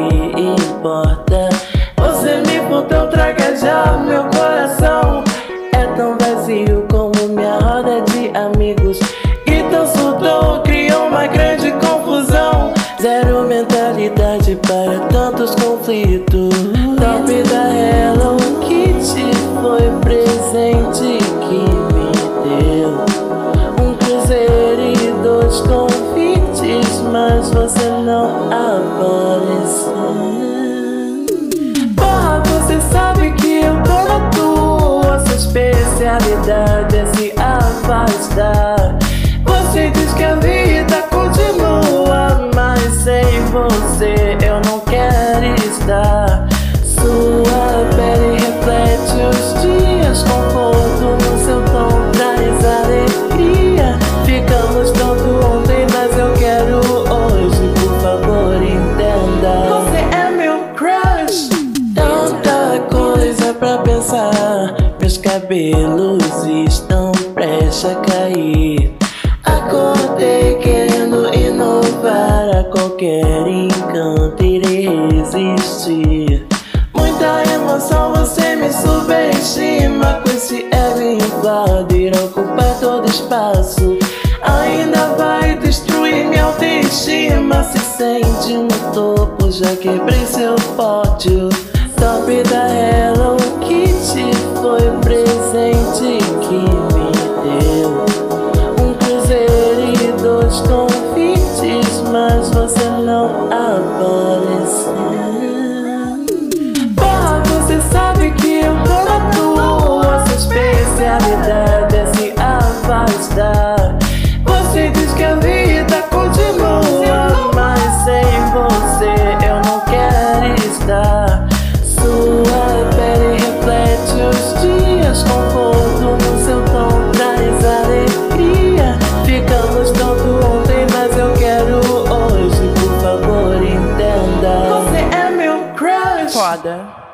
me importa. Você me botou traquejar meu coração. É tão vazio como minha roda de amigos. Então soltou, criou uma grande confusão. Zero mentalidade para tantos conflitos. Top da Hello Kitty foi presente que me deu um cruzeiro e 2 convites, mas você não apareceu. Porra, você sabe que eu tô na tua. Sua especialidade é se afastar. Você diz que a vida continua, mas sem você eu não quero estar. Sua pele reflete os dias, conforto no seu tom traz alegria. Ficamos tanto ontem, mas eu quero hoje, por favor entenda. Você é meu crush. Tanta coisa pra pensar, meus cabelos estão prestes a cair. Acordei querendo inovar, a qualquer encanto irei resistir. Muita emoção, você me subestima. Com esse ego inflado irá ocupar todo espaço. Ainda vai destruir minha autoestima. Se sente no topo, já quebrei seu pódio. Top da Hello Kitty foi presente que me deu um cruzeiro e 2 convites, mas você não apareceu. Porra, você sabe que eu tô na tua. Sua especialidade é se afastar. Você diz que a vida continua, mas sem você eu não quero estar. Sua pele reflete os dias, conforto no seu tom traz alegria. Ficamos tanto ontem, mas eu quero hoje, por favor entenda. Você é meu crush. Foda.